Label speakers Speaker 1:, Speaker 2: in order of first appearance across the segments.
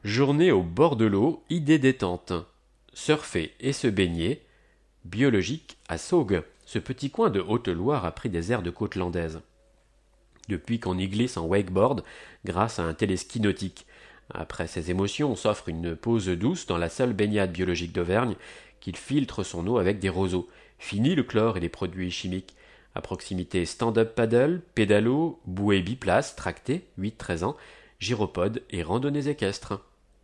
Speaker 1: Journée au bord de l'eau, idée détente. Surfer et se baigner. Biologique à Saugues. Ce petit coin de Haute-Loire a pris des airs de côte landaise. Depuis qu'on y glisse en wakeboard grâce à un téléski nautique. Après ces émotions, on s'offre une pause douce dans la seule baignade biologique d'Auvergne qui filtre son eau avec des roseaux. Fini le chlore et les produits chimiques. À proximité, stand-up paddle, pédalo, bouée biplace, tractée, 8-13 ans, gyropode et randonnées équestres.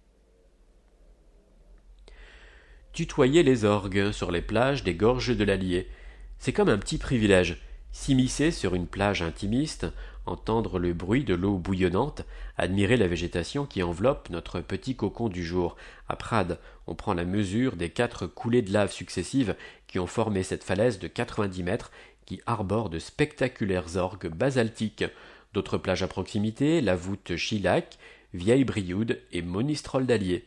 Speaker 1: Tutoyer les orgues sur les plages des gorges de l'Allier. C'est comme un petit privilège. S'immiscer sur une plage intimiste, entendre le bruit de l'eau bouillonnante, admirer la végétation qui enveloppe notre petit cocon du jour. À Prades, on prend la mesure des 4 coulées de lave successives qui ont formé cette falaise de 90 mètres qui arbore de spectaculaires orgues basaltiques. D'autres plages à proximité, la voûte Chillac, Vieille Brioude et Monistrol d'Allier.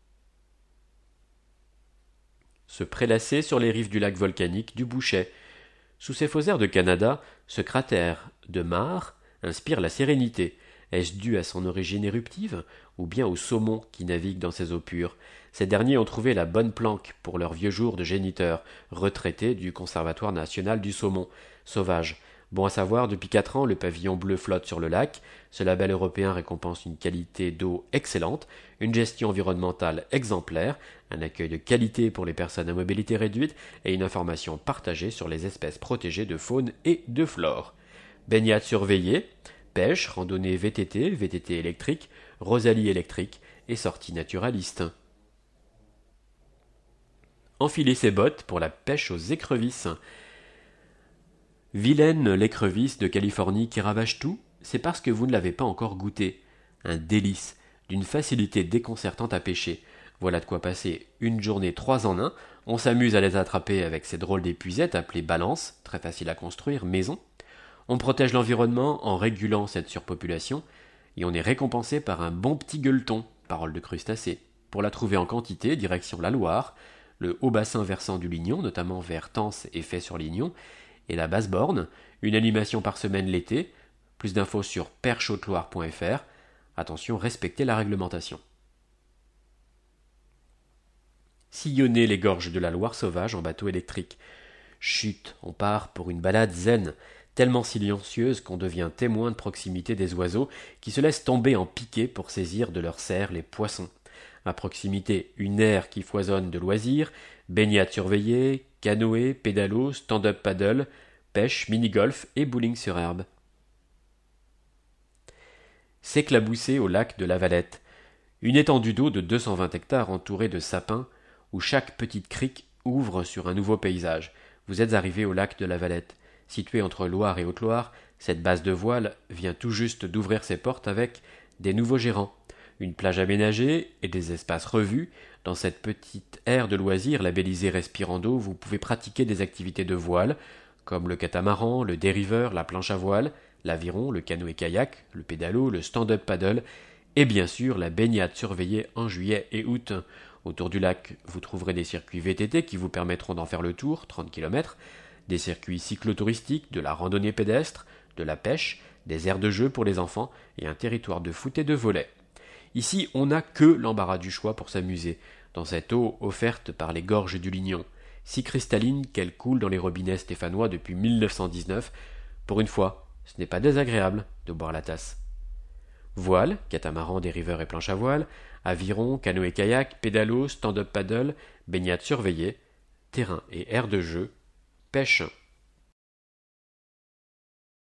Speaker 1: Se prélasser sur les rives du lac volcanique du Bouchet. Sous ces faux airs de Canada, ce cratère de Mare inspire la sérénité. Est-ce dû à son origine éruptive, ou bien aux saumons qui naviguent dans ces eaux pures? Ces derniers ont trouvé la bonne planque pour leurs vieux jours de géniteurs, retraités du Conservatoire national du saumon. Sauvage. Bon à savoir, depuis 4 ans, le pavillon bleu flotte sur le lac. Ce label européen récompense une qualité d'eau excellente, une gestion environnementale exemplaire, un accueil de qualité pour les personnes à mobilité réduite et une information partagée sur les espèces protégées de faune et de flore. Baignade surveillée, pêche, randonnée VTT, VTT électrique, Rosalie électrique et sortie naturaliste. Enfiler ses bottes pour la pêche aux écrevisses. Vilaine l'écrevisse de Californie qui ravage tout, c'est parce que vous ne l'avez pas encore goûté. Un délice, d'une facilité déconcertante à pêcher. Voilà de quoi passer une journée 3 en 1. On s'amuse à les attraper avec ces drôles d'épuisettes appelées balances, très faciles à construire, maison. On protège l'environnement en régulant cette surpopulation, et on est récompensé par un bon petit gueuleton, parole de crustacé. Pour la trouver en quantité, direction la Loire, le haut bassin versant du Lignon, notamment vers Tence et Fay-sur-Lignon, et la Basse-Borne, une animation par semaine l'été. Plus d'infos sur perchauteloire.fr. Attention, respectez la réglementation. Sillonner les gorges de la Loire sauvage en bateau électrique. Chut, on part pour une balade zen, tellement silencieuse qu'on devient témoin de proximité des oiseaux qui se laissent tomber en piqué pour saisir de leurs serres les poissons. À proximité, une aire qui foisonne de loisirs, baignade surveillée, canoë, pédalo, stand-up paddle, pêche, mini-golf et bowling sur herbe. S'éclabousser au lac de la Valette. Une étendue d'eau de 220 hectares entourée de sapins, où chaque petite crique ouvre sur un nouveau paysage. Vous êtes arrivé au lac de la Valette. Situé entre Loire et Haute-Loire, cette base de voile vient tout juste d'ouvrir ses portes avec des nouveaux gérants. Une plage aménagée et des espaces revus. Dans cette petite aire de loisirs labellisée Respirando, vous pouvez pratiquer des activités de voile, comme le catamaran, le dériveur, la planche à voile, l'aviron, le canoë-kayak, le pédalo, le stand-up paddle, et bien sûr la baignade surveillée en juillet et août. Autour du lac, vous trouverez des circuits VTT qui vous permettront d'en faire le tour, 30 km, des circuits cyclotouristiques, de la randonnée pédestre, de la pêche, des aires de jeu pour les enfants et un territoire de foot et de volley. Ici, on n'a que l'embarras du choix pour s'amuser, dans cette eau offerte par les gorges du Lignon, si cristalline qu'elle coule dans les robinets stéphanois depuis 1919. Pour une fois, ce n'est pas désagréable de boire la tasse. Voile, catamaran, dériveur et planche à voile, aviron, canoë-kayak, pédalo, stand-up paddle, baignade surveillée, terrain et aire de jeu, pêche.